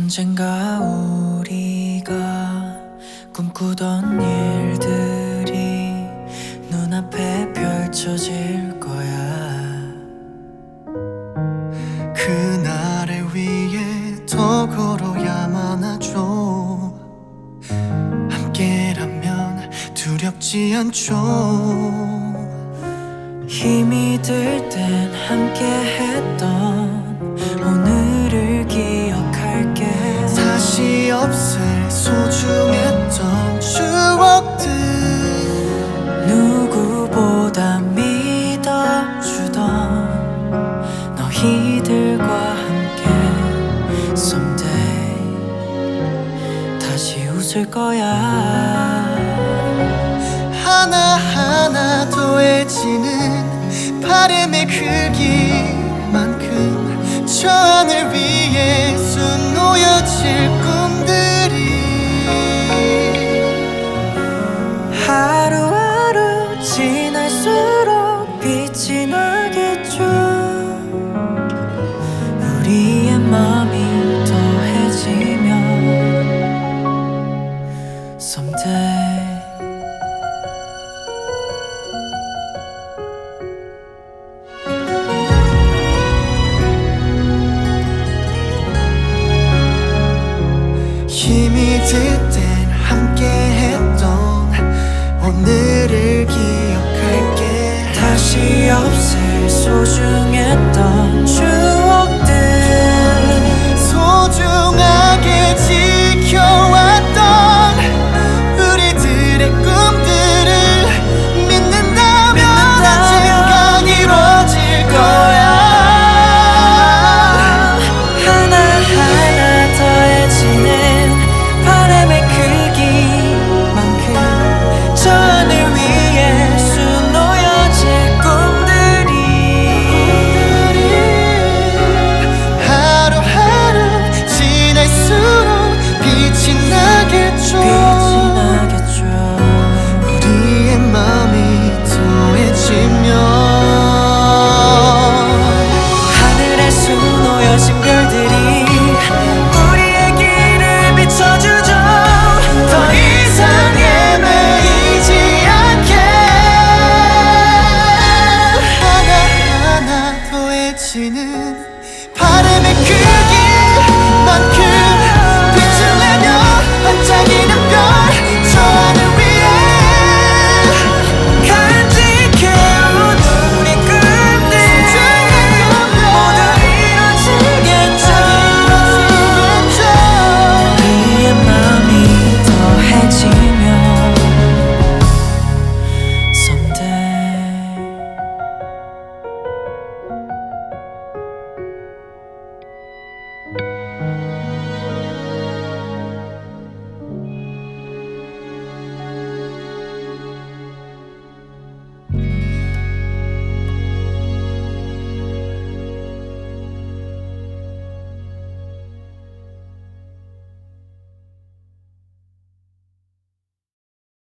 언젠가 우리가 꿈꾸던 일들이 눈앞에 펼쳐질 거야. 그날을 위해 더 걸어야만 하죠. 함께라면 두렵지 않죠. 힘이 들 땐 함께 했던 오늘을 기억할게. 다시 없을 소중했던 추억들, 누구보다 믿어주던 너희들과 함께 someday 다시 웃을 거야. 하나하나 더해지는 바람의 크기만큼 저 하늘 위에 쑥 놓여질 꿈들이 하루하루 지날수록 빛이 나겠죠. 우리의 맘이 더해지면 someday 힘이 들 땐 함께 했던 오늘을 기억할게. 다시 없을 소중했던 추억